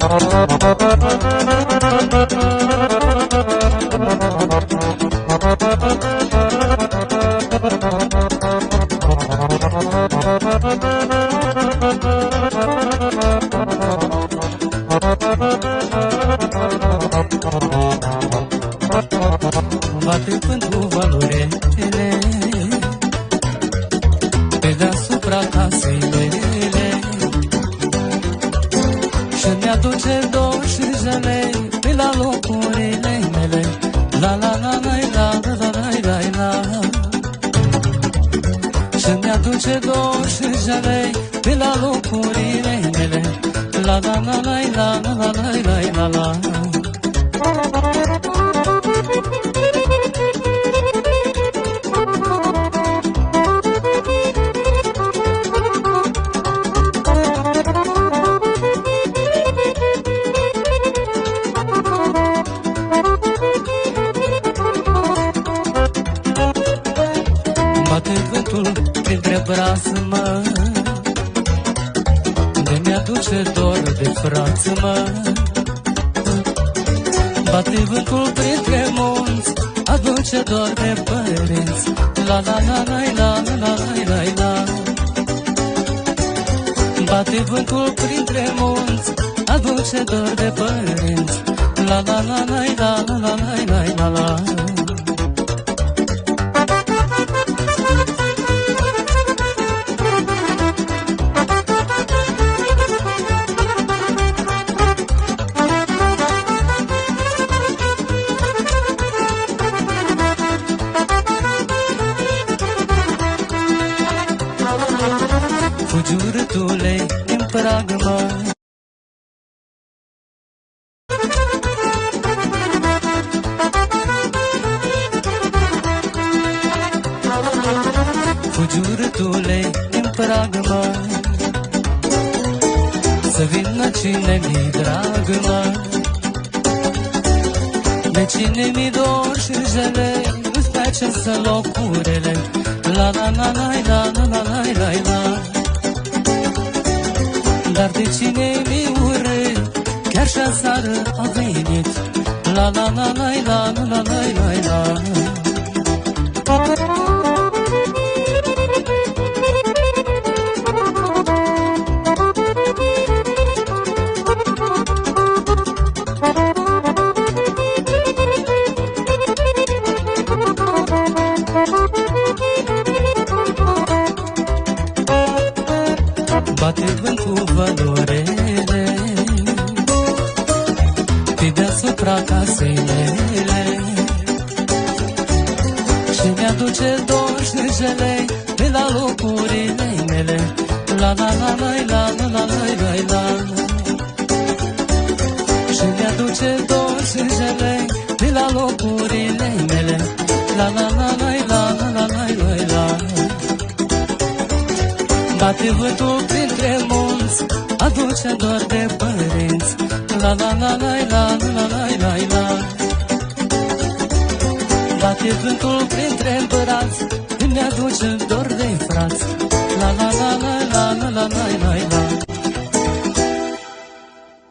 Bate vântul valorele pe deasupra casei mele și-mi aduce dor și jale pe la locurile mele. La la la la la la la la la. Și-mi aduce dor și jale pe la locurile mele. La la la la la la la la la. Bate vântul printre brațe, mă, de mi-aduce dor de frață, mă. Bate vântul printre munți, aduce dor de părinți. La la la la la la la la. Bate vântul printre munți, aduce dor de părinți. La la la la la la la la la. Fugi urâtule din prag, mă, fugi urâtule din prag, mă, să vină cine mi-i drag, mă. De cine mi dor și jele, îți place să locurele. La la la la la la la la la. Dar de cine mi urât, chiar și aseară a venit. La la la la la la la la la. Bate vântul valorele pe deasupra casei mele și mi-aduce dor și jele pe la locurile mele. La la la la la la la la la. Și mi-aduce dor și jele pe la locurile mele. La la la la la la la la la. Bate vântul printre munți, aduce dor de părinți. La la la la la la la la. Bate vântul printre brați, îmi aduce dor de frați.